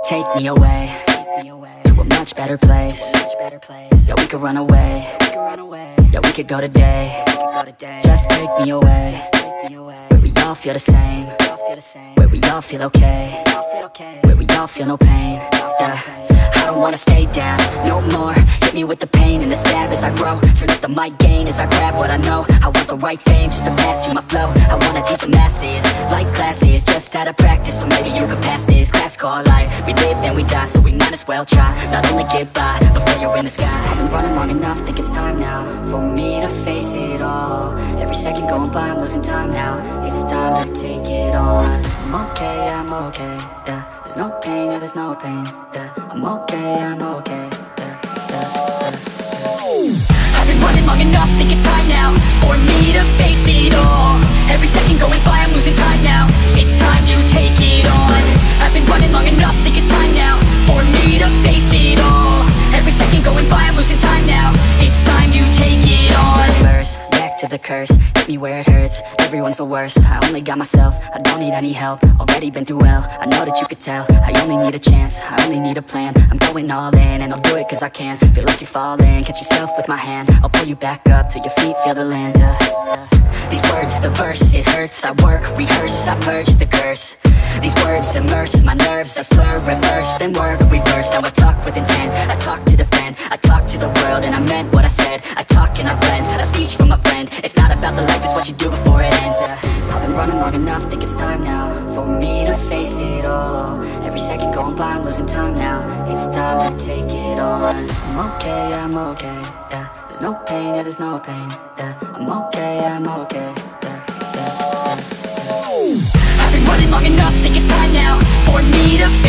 Take me away to a much better place. Yeah, we could run away. Yeah, we could go today. Just take me away where we all feel the same, where we all feel okay, where we all feel no pain. Yeah, I don't wanna stay down no more. Hit me with the pain and the stab as I grow. Turn up the mic gain as I grab what I know. I want the right fame just to pass you my flow. I wanna teach the masses like classes, just out of practice, so maybe you can pass this class called life. We live and we die, so we might as well try. Not only get by before you're in the sky. I've been running long enough, think it's time now for me to face it all. Every second going by, I'm losing time now. It's time to take it on. I'm okay, I'm okay, yeah. There's no pain, yeah, there's no pain, yeah. I'm okay, I'm okay, yeah, yeah, yeah. I've been running long enough, think it's time now for me to face it all. Every second going by, I'm losing time now. It's time to take it on. I've been running long enough, think it's time now for me to face it all. Every second going by, I'm losing time now. It's time to take it on. Reverse, back to the curse, hit me where it hurts. Everyone's the worst, I only got myself. I don't need any help, already been through hell. I know that you could tell, I only need a chance, I only need a plan. I'm going all in, and I'll do it cause I can. Feel like you're falling, catch yourself with my hand. I'll pull you back up till your feet feel the land, yeah, yeah. These words, the verse, it hurts. I work, rehearse, I purge the curse. These words immerse my nerves. I slur, reverse, then work, reverse. Now I talk with intent, I talk to defend. I talk to the world and I meant what I said. I talk and I blend, a speech from a friend. It's not about the life, it's what you do before it ends. I've been running long enough, think it's time now for me to face it all. Every second going by, I'm losing time now. It's time to take it on. I'm okay, I'm okay, yeah. There's no pain, yeah, there's no pain, yeah. I'm okay, I'm okay, yeah, yeah, yeah. I've been running long enough, think it's time now for me to